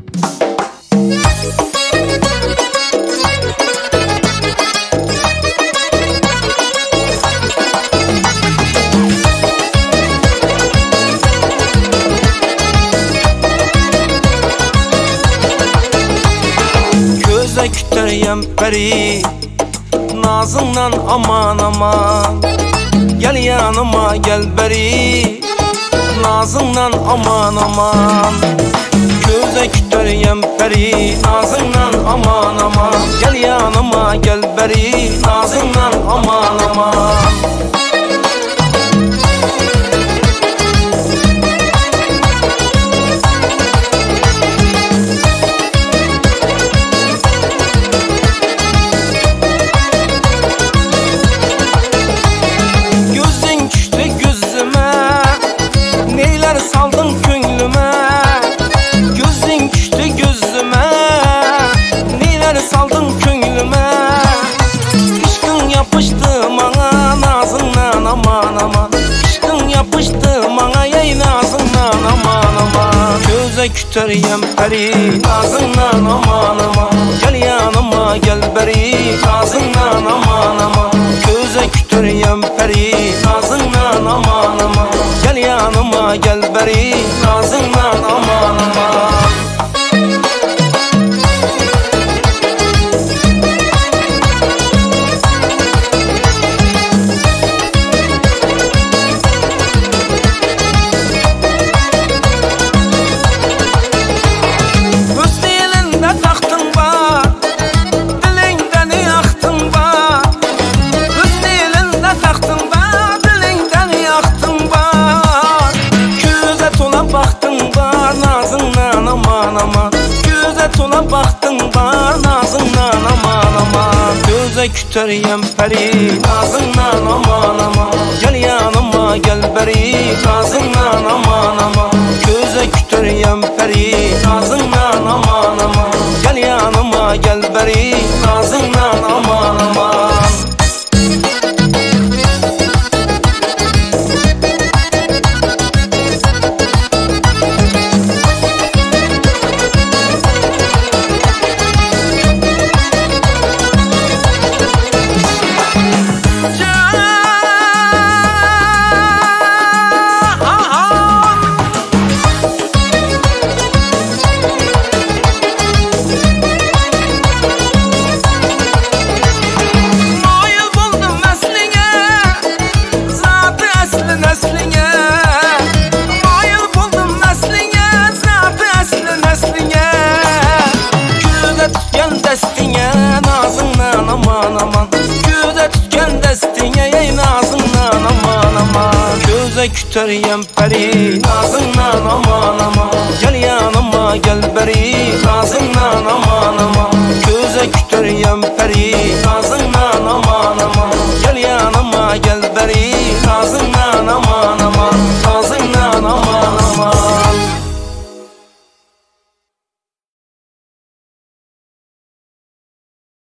Gözde kütüreyem peri, nazından aman aman. Gel yanıma gel beri, nazından aman aman. Gözde kütüreyem peri, nazından aman aman. Gel yanıma gel beri, nazından aman aman. Saldın könlüme, gözün düştü gözüme. Neler saldın könlüme, aşkın yapıştı bana nazından aman aman. Aşkın yapıştı bana yey nazından aman aman. Göze kütüreyem peri, nazından aman aman. Gel yanıma gel beri, nazından aman aman. Göze kütüreyem peri, nazından aman aman. Gel yanıma gel beri, nazından aman aman. Öz dilinde tahtın var, dilinden yaktın var. Öz dilinde tahtın var, dilinden yaktın var. Göze tola baktın var, nazından aman aman. Göze tola baktın var, nazından aman aman. Göze kütüreyem peri, nazından aman aman. Gel yanıma gel beri, nazından aman aman. Göze kütüreyem peri, nazından aman aman. Gel yanıma gel beri, nazından aman aman. Nazından aman aman. Göze tutken destine yey nazından aman aman. Göze kütüreyem peri, nazından aman aman. Gel yanıma gel beri, nazından aman aman. Göze kütüreyem peri,